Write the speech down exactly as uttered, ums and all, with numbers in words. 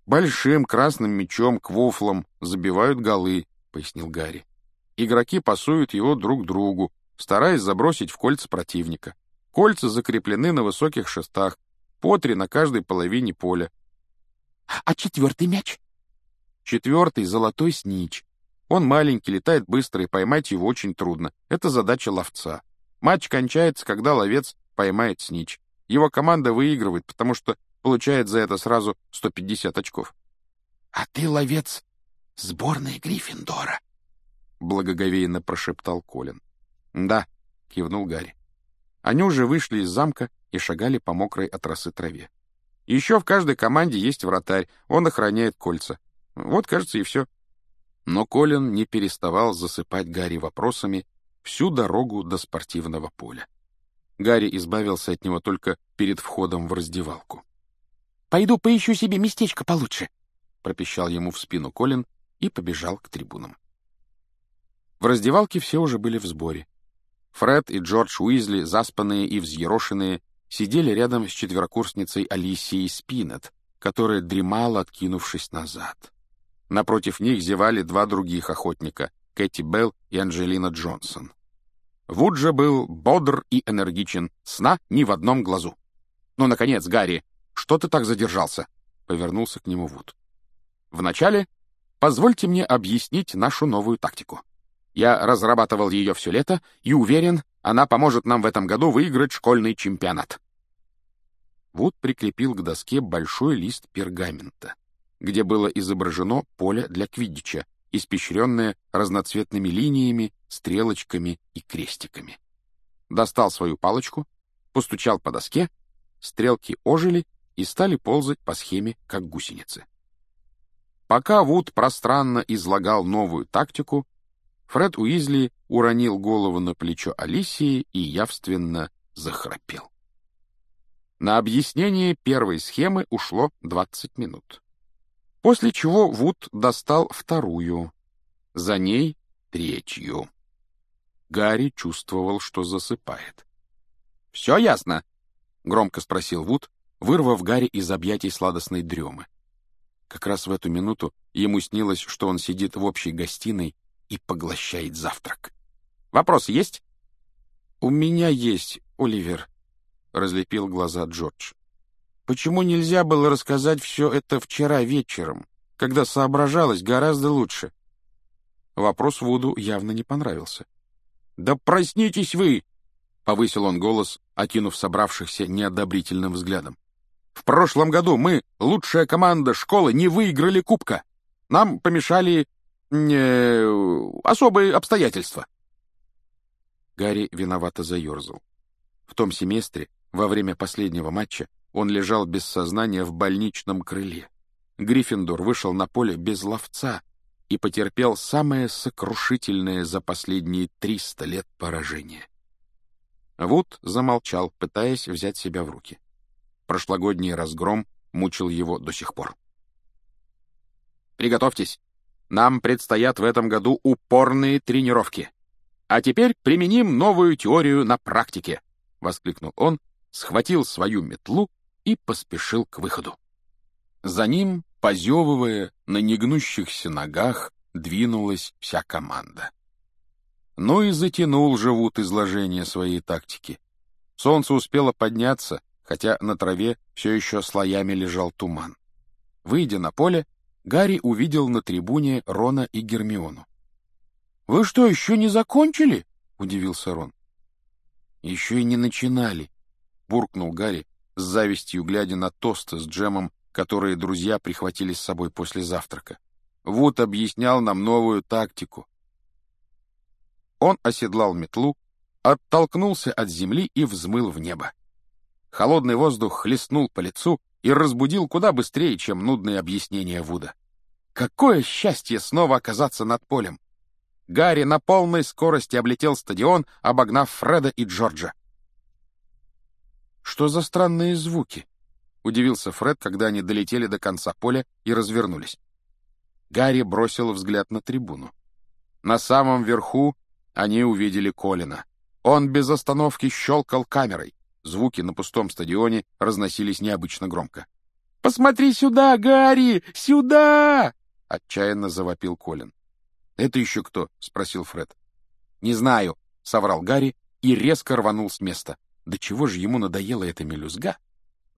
«Большим красным мячом, квофлом забивают голы», — пояснил Гарри. «Игроки пасуют его друг другу, стараясь забросить в кольца противника. Кольца закреплены на высоких шестах, по три на каждой половине поля». «А четвертый мяч?» «Четвертый — золотой снич. Он маленький, летает быстро, и поймать его очень трудно. Это задача ловца. Матч кончается, когда ловец поймает снич. Его команда выигрывает, потому что получает за это сразу сто пятьдесят очков». «А ты ловец сборной Гриффиндора», — благоговейно прошептал Колин. «Да», — кивнул Гарри. Они уже вышли из замка и шагали по мокрой от росы траве. Еще в каждой команде есть вратарь, он охраняет кольца. Вот, кажется, и все. Но Колин не переставал засыпать Гарри вопросами всю дорогу до спортивного поля. Гарри избавился от него только перед входом в раздевалку. «Пойду поищу себе местечко получше», — пропищал ему в спину Колин и побежал к трибунам. В раздевалке все уже были в сборе. Фред и Джордж Уизли, заспанные и взъерошенные, сидели рядом с четверокурсницей Алисией Спинет, которая дремала, откинувшись назад. Напротив них зевали два других охотника — Кэти Белл и Анджелина Джонсон. Вуд же был бодр и энергичен, сна ни в одном глазу. «Ну, наконец, Гарри, что ты так задержался?» — повернулся к нему Вуд. «Вначале позвольте мне объяснить нашу новую тактику. Я разрабатывал ее все лето и уверен, она поможет нам в этом году выиграть школьный чемпионат». Вуд прикрепил к доске большой лист пергамента, где было изображено поле для квиддича, испещренное разноцветными линиями, стрелочками и крестиками. Достал свою палочку, постучал по доске, стрелки ожили и стали ползать по схеме, как гусеницы. Пока Вуд пространно излагал новую тактику, Фред Уизли уронил голову на плечо Алисии и явственно захрапел. На объяснение первой схемы ушло двадцать минут. После чего Вуд достал вторую, за ней третью. Гарри чувствовал, что засыпает. «Все ясно?» — громко спросил Вуд, вырвав Гарри из объятий сладостной дремы. Как раз в эту минуту ему снилось, что он сидит в общей гостиной и поглощает завтрак. «Вопросы есть?» «У меня есть, Оливер», — разлепил глаза Джордж. «Почему нельзя было рассказать все это вчера вечером, когда соображалось гораздо лучше?» Вопрос Вуду явно не понравился. «Да проснитесь вы!» — повысил он голос, окинув собравшихся неодобрительным взглядом. «В прошлом году мы, лучшая команда школы, не выиграли кубка. Нам помешали э, особые обстоятельства». Гарри виновато заерзал. В том семестре, во время последнего матча, он лежал без сознания в больничном крыле. Гриффиндор вышел на поле без ловца и потерпел самое сокрушительное за последние триста лет поражение. Вуд замолчал, пытаясь взять себя в руки. Прошлогодний разгром мучил его до сих пор. «Приготовьтесь. Нам предстоят в этом году упорные тренировки. А теперь применим новую теорию на практике», — воскликнул он, схватил свою метлу и поспешил к выходу. За ним, позевывая, на негнущихся ногах, двинулась вся команда. Ну и затянул же Вуд изложение своей тактики. Солнце успело подняться, хотя на траве все еще слоями лежал туман. Выйдя на поле, Гарри увидел на трибуне Рона и Гермиону. «Вы что, еще не закончили?» — удивился Рон. «Еще и не начинали», — буркнул Гарри, с завистью глядя на тосты с джемом, которые друзья прихватили с собой после завтрака. Вуд объяснял нам новую тактику. Он оседлал метлу, оттолкнулся от земли и взмыл в небо. Холодный воздух хлестнул по лицу и разбудил куда быстрее, чем нудные объяснения Вуда. Какое счастье снова оказаться над полем! Гарри на полной скорости облетел стадион, обогнав Фреда и Джорджа. «Что за странные звуки?» — удивился Фред, когда они долетели до конца поля и развернулись. Гарри бросил взгляд на трибуну. На самом верху они увидели Колина. Он без остановки щелкал камерой. Звуки на пустом стадионе разносились необычно громко. «Посмотри сюда, Гарри! Сюда!» — отчаянно завопил Колин. «Это еще кто?» — спросил Фред. «Не знаю», — соврал Гарри и резко рванул с места. До чего же ему надоела эта мелюзга,